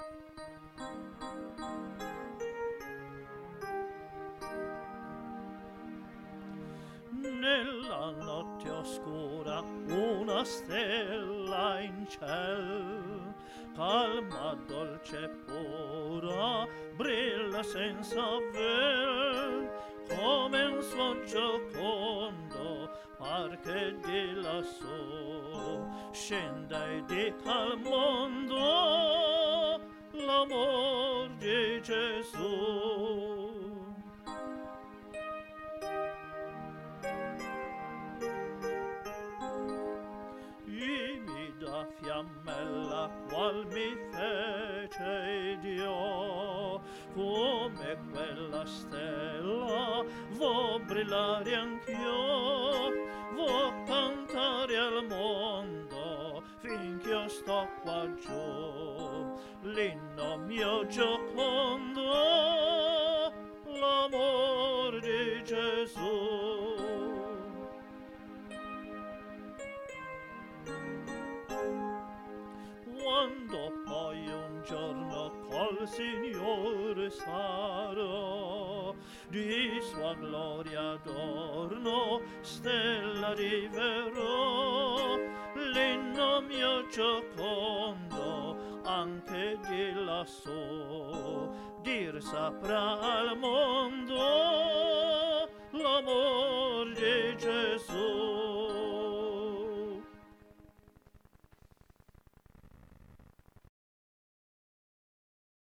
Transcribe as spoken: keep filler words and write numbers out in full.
Nella notte oscura una stella in ciel, calma, dolce e pura, brilla senza vel, come un suon giocondo, par che di lassù scenda e dica al mondo l'amor di Gesù. Da fiammella qual mi fece Dio, come quella stella vo brillare anch'io, vo cantare al mondo finch'io sto qua giù, l'inno mio giocondo, l'amor di Gesù. Quando poi un giorno col Signore sarò, di sua gloria adorno, stella riverò, l'inno mio giocondo, anche di lassù, dir saprà al mondo l'amor di Gesù.